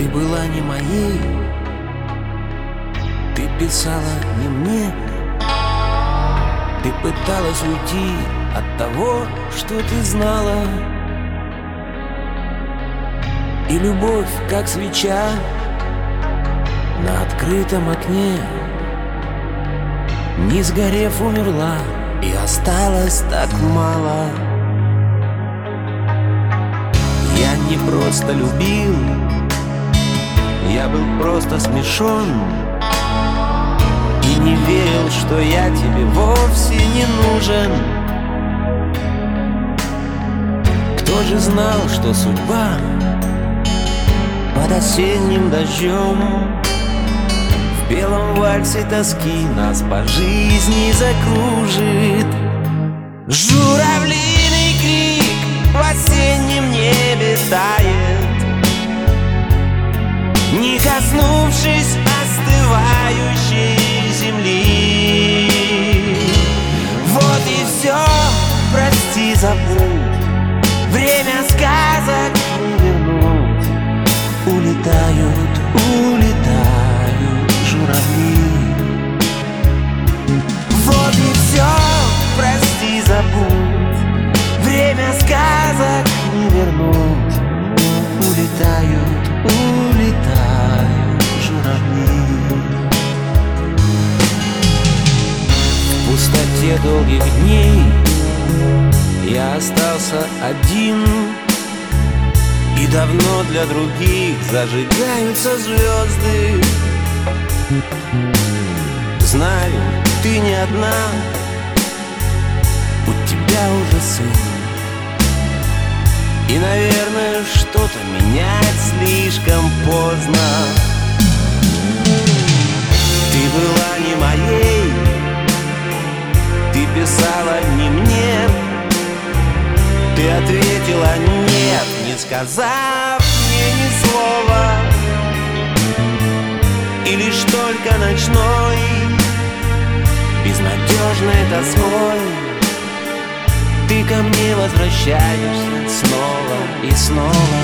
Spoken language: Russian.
была не моей, ты писала не мне. Ты пыталась уйти от того, что ты знала. И любовь, как свеча на открытом окне, не сгорев, умерла, и осталось так мало. Я не просто любил, я был просто смешон и не верил, что я тебе вовсе не нужен. Кто же знал, что судьба под осенним дождем в белом вальсе тоски нас по жизни закружит. Журавлиный крик в осеннем небе тает, не коснувшись остывающей земли. Вот и все, прости, забудь, время сказок не вернуть. Улетают, улетают журавли. Вот и все, прости, забудь, время сказок не вернуть. Улетают, улетают журавли. В пустоте долгих дней я остался один, и давно для других зажигаются звезды. Знаю, ты не одна, у тебя уже сын. И, наверное, что-то менять слишком поздно. Ты была не моей, ты писала не мне. Ты ответила нет, не сказав мне ни слова. И лишь только ночной, безнадежной тоской, ты ко мне возвращаешься снова и снова.